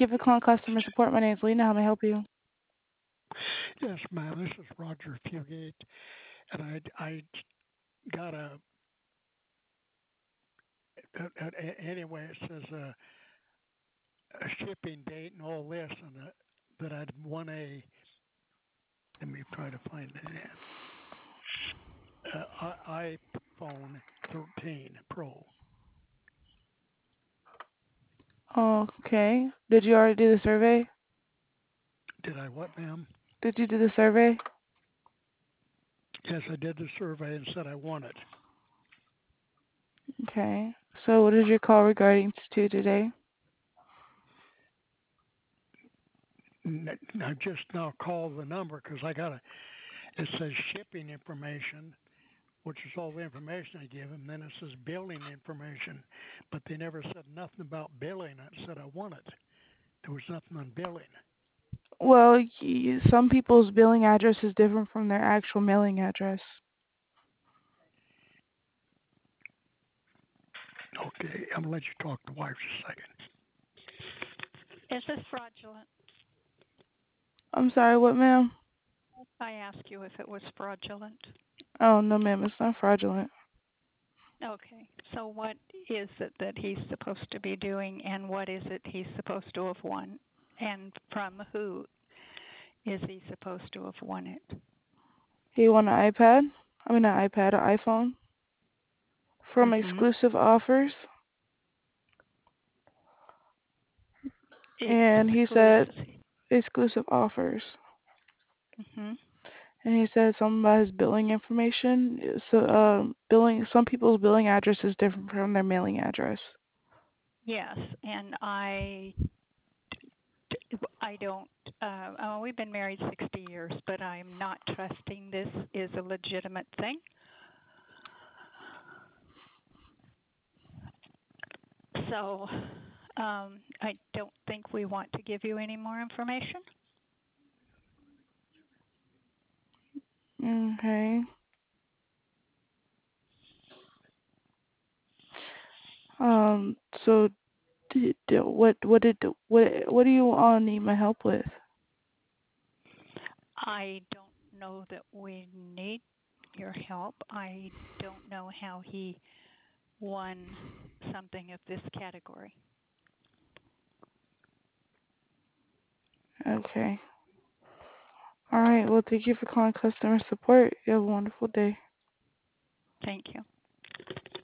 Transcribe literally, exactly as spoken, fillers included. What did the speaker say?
you for calling customer support. My name is Lena. How may I help you? Yes, ma'am. This is Roger Fugate, and I I got a, a, a anyway. It says a, a shipping date and all this, and uh that I'd won a. Let me try to find it. Uh, I, iPhone thirteen Pro. Okay. Did you already do the survey? Did I what, ma'am? Did you do the survey? Yes, I did the survey and said I won it. Okay. So what is your call regarding to today? N- I just now called the number because I got a. It says shipping information, which is all the information I give them. Then it says billing information, but they never said nothing about billing. I said I want it. There was nothing on billing. Well, y- some people's billing address is different from their actual mailing address. Okay, I'm gonna let you talk to wife just a second. Is this fraudulent? I'm sorry, what, ma'am? I asked you if it was fraudulent. Oh, no, ma'am, it's not fraudulent. Okay, so what is it that he's supposed to be doing, and what is it he's supposed to have won, and from who is he supposed to have won it? He won an iPad. I mean, an iPad, an iPhone from Mm-hmm. exclusive offers. And he said Exclusive. exclusive offers. Mm-hmm. And he said something about his billing information. So, um, billing. Some people's billing address is different from their mailing address. Yes, and I, I don't. Uh, oh, we've been married sixty years, but I'm not trusting this is a legitimate thing. So, um, I don't think we want to give you any more information. Okay. Um. So, d- d- what what did what what do you all need my help with? I don't know that we need your help. I don't know how he won something of this category. Okay. All right. Well, thank you for calling customer support. You have a wonderful day. Thank you.